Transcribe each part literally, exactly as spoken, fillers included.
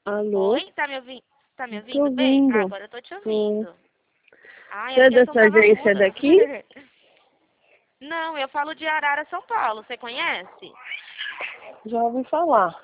Alô? Oi, tá me ouvindo? Tá me Tô ouvindo bem? Ah, ouvindo. agora eu tô te Sim. ouvindo. Ai, Você a é ligação dessa tava agência muda. daqui? Não, eu falo de Arara, São Paulo. Você conhece? Já ouvi falar.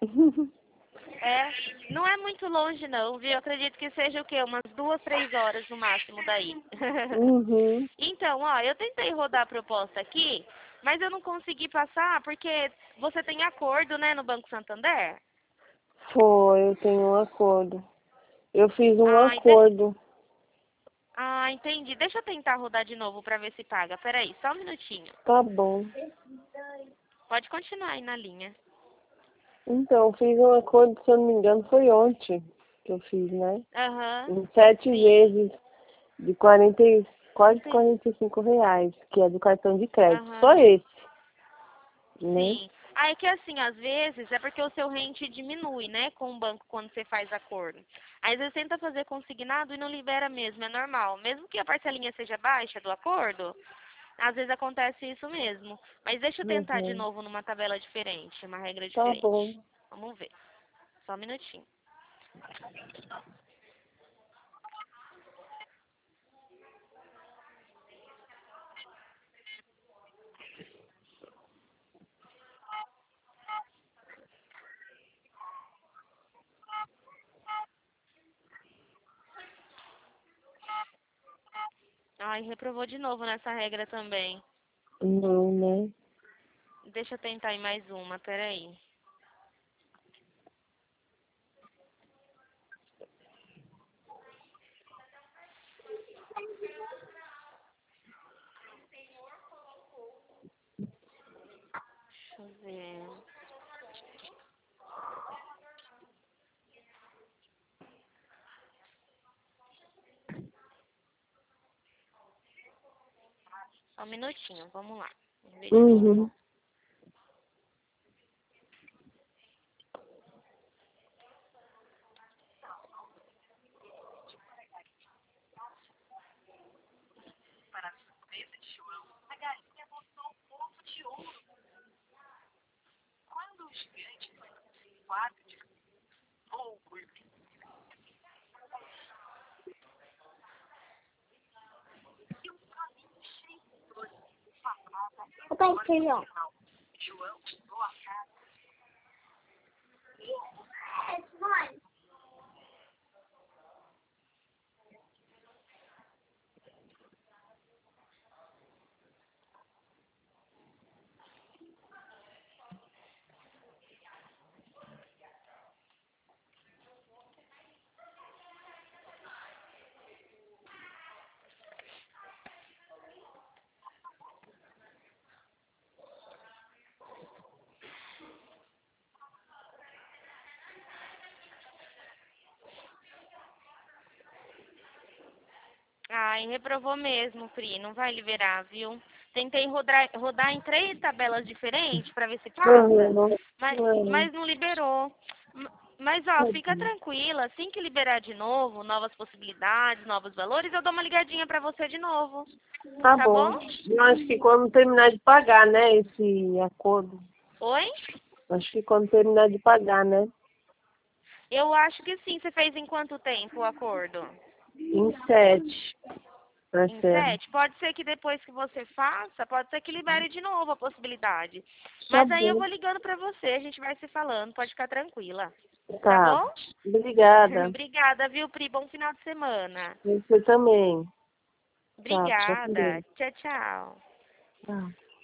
É, não é muito longe não, viu? Eu acredito que seja o quê? Umas duas, três horas no máximo daí. Uhum. Então, ó, eu tentei rodar a proposta aqui, mas eu não consegui passar porque você tem acordo, né, no Banco Santander? Foi, eu tenho um acordo. Eu fiz um Ah, de... acordo. ah, entendi. Deixa eu tentar rodar de novo pra ver se paga. Peraí, só um minutinho. Tá bom. Pode continuar aí na linha. Então, eu fiz um acordo, se eu não me engano, foi ontem que eu fiz, né? Aham, Em sete sim. vezes de quarenta, e- quase Entendi. quarenta e cinco reais, que é do cartão de crédito. Só Aham. esse, né? Sim. Ah, é que assim, às vezes é porque o seu rente diminui, né, com o banco quando você faz acordo. Aí às vezes tenta fazer consignado e não libera mesmo, é normal. Mesmo que a parcelinha seja baixa do acordo, às vezes acontece isso mesmo. Mas deixa eu tentar de Uhum. novo numa tabela diferente, uma regra Tá bom. diferente. Vamos ver. Só um minutinho. Ai, reprovou de novo nessa regra também. Não, né? Deixa eu tentar em mais uma, peraí. Deixa eu ver. Só um minutinho, vamos lá. Vamos ver de Uhum. novo. Papai, feijão. Ai, reprovou mesmo, Pri. Não vai liberar, viu? Tentei rodar, rodar em três tabelas diferentes para ver se passa, Uhum. mas, Uhum. mas não liberou. M- Mas, ó, fica tranquila. Assim que liberar de novo, novas possibilidades, novos valores, eu dou uma ligadinha para você de novo. Tá Tá bom? bom. Eu acho que quando terminar de pagar, né, esse acordo. Oi? Acho que quando terminar de pagar, né? Eu acho que sim. Você fez em quanto tempo o acordo? Em sete, Em Marcelo. sete? Pode ser que depois que você faça, pode ser que libere de novo a possibilidade. Tá Mas aí eu bom. vou ligando pra você, a gente vai se falando, pode ficar tranquila. Tá Tá. bom? Obrigada. Obrigada, viu, Pri? Bom final de semana. Você também. Tá, tchau. Obrigada. Tchau, tchau. Tchau.